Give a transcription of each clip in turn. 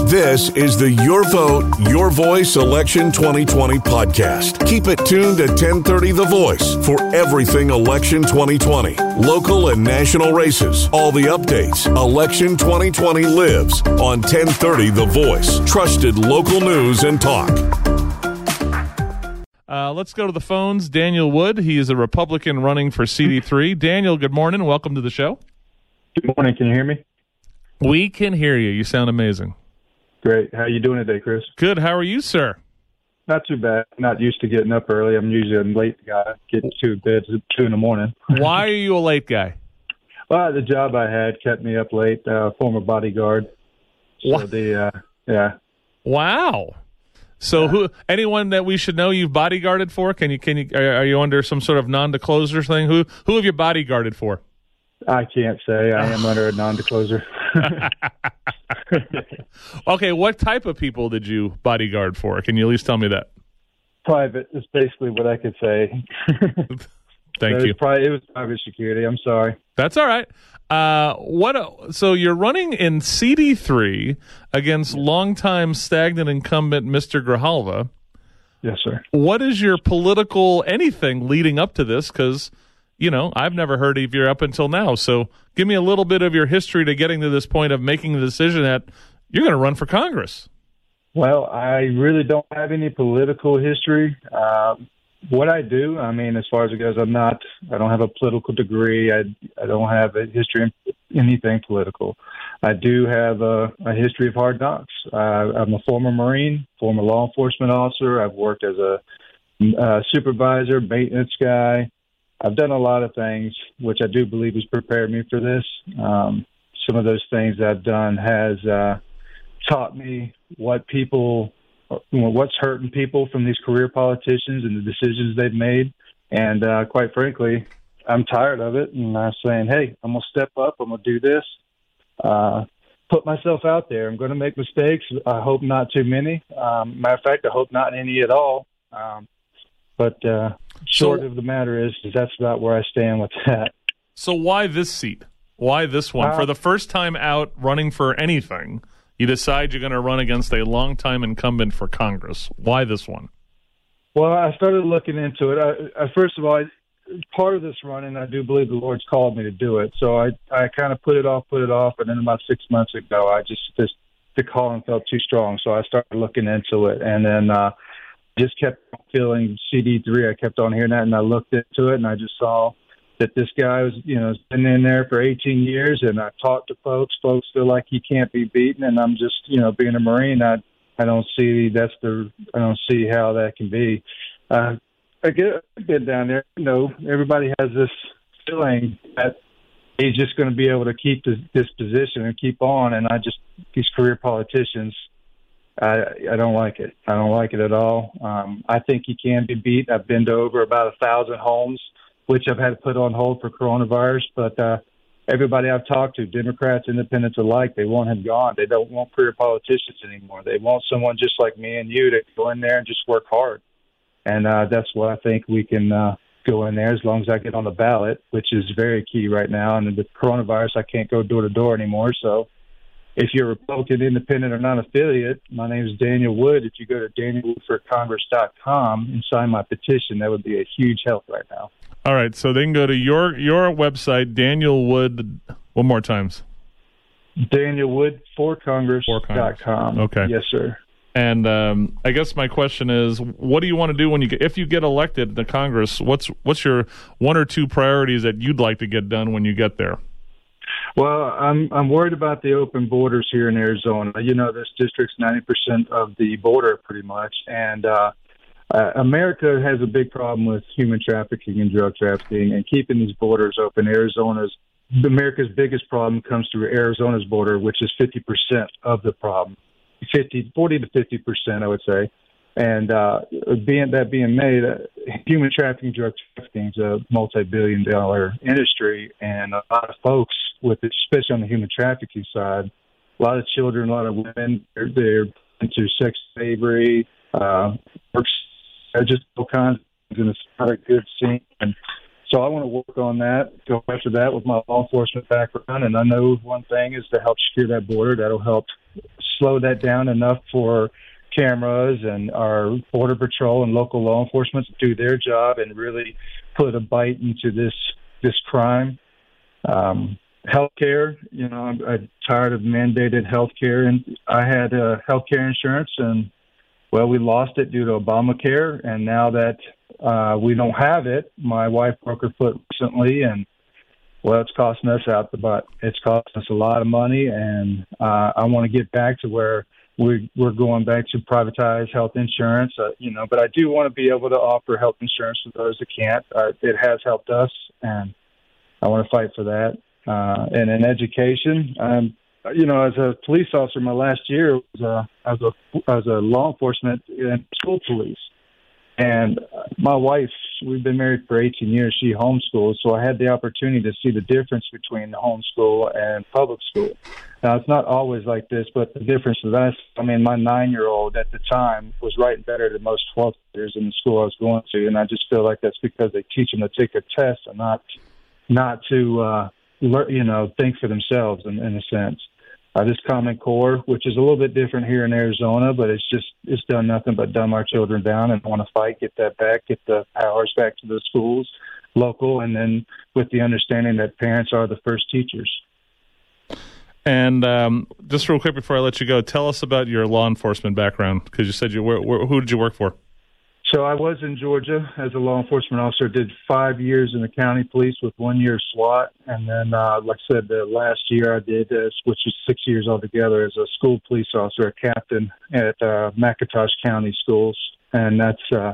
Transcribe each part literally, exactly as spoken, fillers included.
This is the Your Vote, Your Voice Election twenty twenty podcast. Keep it tuned at ten thirty The Voice for everything Election twenty twenty. Local and national races, all the updates. Election twenty twenty lives on ten thirty The Voice. Trusted local news and talk. Uh, let's go to the phones. Daniel Wood, he is a Republican running for C D three. Daniel, good morning. Welcome to the show. Good morning. Can you hear me? We can hear you. You sound amazing. Great. How are you doing today, Chris? Good. How are you, sir? Not too bad. Not used to getting up early. I'm usually a late guy. Get to bed at two in the morning. Why are you a late guy? Well, the job I had kept me up late. Uh, former bodyguard. So What? the uh, yeah. Wow. So, Yeah. who? Anyone that we should know you've bodyguarded for? Can you? Can you? Are, are you under some sort of non-disclosure thing? Who? Who have you bodyguarded for? I can't say. I am under a non-disclosure. Okay, what type of people did you bodyguard for? Can you at least tell me that? Private is basically what I could say. Thank it you. Was pri- it was private security. I'm sorry. That's all right. Uh, what? So you're running in C D three against longtime stagnant incumbent Mister Grijalva. Yes, sir. What is your political anything leading up to this? Because, you know, I've never heard of you up until now. So give me a little bit of your history to getting to this point of making the decision that you're going to run for Congress. Well, I really don't have any political history. Uh, what I do, I mean, as far as it goes, I'm not, I don't have a political degree. I, I don't have a history in anything political. I do have a, a history of hard knocks. Uh, I'm a former Marine, former law enforcement officer. I've worked as a uh, supervisor, maintenance guy. I've done a lot of things, which I do believe has prepared me for this. Um, some of those things I've done has uh, taught me what people, you know, what's hurting people from these career politicians and the decisions they've made. And uh, quite frankly, I'm tired of it. And I'm saying, hey, I'm going to step up. I'm going to do this. Uh, put myself out there. I'm going to make mistakes. I hope not too many. Um, matter of fact, I hope not any at all. Um, but uh, short So- of the matter is, is that's about where I stand with that. So why this seat? Why this one? Uh, For the first time out running for anything, you decide you're going to run against a longtime incumbent for Congress. Why this one? Well, I started looking into it. I, I, first of all, I, part of this running, I do believe the Lord's called me to do it. So I, I kind of put it off, put it off, and then about six months ago, I just, just the calling felt too strong. So I started looking into it, and then uh, just kept feeling C D three. I kept on hearing that, and I looked into it, and I just saw that this guy was, you know, has been in there for eighteen years, and I talked to folks. Folks feel like he can't be beaten, and I'm just, you know, being a Marine, I, I don't see that's the, I don't see how that can be. Uh, I get I've been down there. You know, everybody has this feeling that he's just going to be able to keep this, this position and keep on, and I just these career politicians. I, I don't like it. I don't like it at all. Um, I think he can be beat. I've been to over about a thousand homes, which I've had to put on hold for coronavirus. But uh, everybody I've talked to, Democrats, independents alike, they want him gone. They don't want career politicians anymore. They want someone just like me and you to go in there and just work hard. And uh, that's what I think we can uh, go in there as long as I get on the ballot, which is very key right now. And with coronavirus, I can't go door to door anymore. So if you're a Republican, independent, or non-affiliate, my name is Daniel Wood. If you go to daniel wood for congress dot com and sign my petition, that would be a huge help right now. All right, so they can go to your your website, Daniel Wood, one more times. daniel wood for congress dot com. Okay. Yes, sir. And um, I guess my question is, what do you want to do when you get, if you get elected to Congress? What's what's your one or two priorities that you'd like to get done when you get there? Well, I'm I'm worried about the open borders here in Arizona. You know, this district's ninety percent of the border pretty much, and uh, uh, America has a big problem with human trafficking and drug trafficking, and keeping these borders open. Arizona's America's biggest problem comes through Arizona's border, which is fifty percent of the problem, fifty, forty to fifty percent, I would say. And uh, being that being made, uh, human trafficking, drug trafficking is a multi-billion dollar industry, and a lot of folks, with it, especially on the human trafficking side, a lot of children, a lot of women, they're, they're into sex slavery, uh, works, just all kinds of things, and it's not a good scene. And so I want to work on that, go after that with my law enforcement background, and I know one thing is to help secure that border. That'll help slow that down enough for cameras and our Border Patrol and local law enforcement to do their job and really put a bite into this this crime. Um, healthcare, you know, I'm, I'm tired of mandated healthcare, and I had uh, healthcare insurance, and well, we lost it due to Obamacare, and now that uh, we don't have it, my wife broke her foot recently, and well, it's costing us out the butt. It's costing us a lot of money, and uh, I want to get back to where we, we're going back to privatize health insurance, uh, you know, but I do want to be able to offer health insurance to those that can't. Uh, it has helped us, and I want to fight for that. Uh, and in education, um, you know, as a police officer, my last year was uh, as a as a law enforcement and school police. And my wife, we've been married for eighteen years. She homeschools, so I had the opportunity to see the difference between the homeschool and public school. Now, it's not always like this, but the difference is that, I mean, my nine-year-old at the time was writing better than most twelfth graders in the school I was going to, and I just feel like that's because they teach them to take a test and not not to, uh, learn, you know, think for themselves in, in a sense. Uh, this Common Core, which is a little bit different here in Arizona, but it's just it's done nothing but dumb our children down, and want to fight, get that back, get the powers back to the schools, local, and then with the understanding that parents are the first teachers. And um, just real quick before I let you go, tell us about your law enforcement background, because you said you were, who did you work for? So I was in Georgia as a law enforcement officer, did five years in the county police with one year SWAT. And then, uh, like I said, the last year I did, uh, which was six years altogether, as a school police officer, a captain at uh, McIntosh County Schools. And that's uh,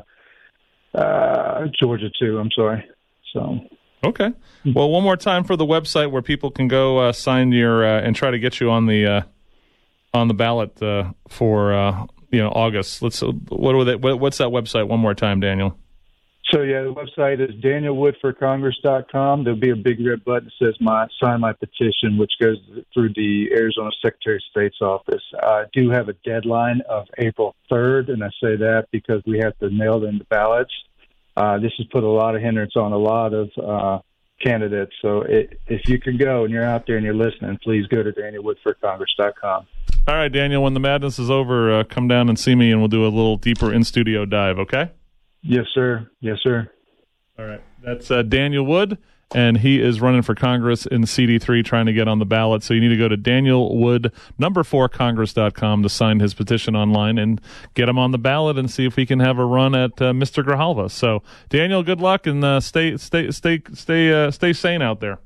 uh, Georgia, too. I'm sorry. So. Okay. Well, one more time for the website where people can go uh, sign your uh, and try to get you on the uh, on the ballot uh, for uh, you know August. Let's what are they, what, what's that website one more time, Daniel? So yeah, the website is daniel wood for congress dot com. There'll be a big red button that says "My Sign My Petition," which goes through the Arizona Secretary of State's office. I do have a deadline of April third, and I say that because we have to mail in the ballots. Uh, this has put a lot of hindrance on a lot of uh, candidates. So it, if you can go and you're out there and you're listening, please go to daniel wood for congress dot com. All right, Daniel, when the madness is over, uh, come down and see me, and we'll do a little deeper in-studio dive, okay? Yes, sir. Yes, sir. All right. That's uh, Daniel Wood, and he is running for Congress in C D three, trying to get on the ballot. So you need to go to daniel wood number four congress dot com to sign his petition online and get him on the ballot and see if we can have a run at uh, Mister Grijalva. So, Daniel, good luck, and uh, stay stay stay stay uh, stay sane out there.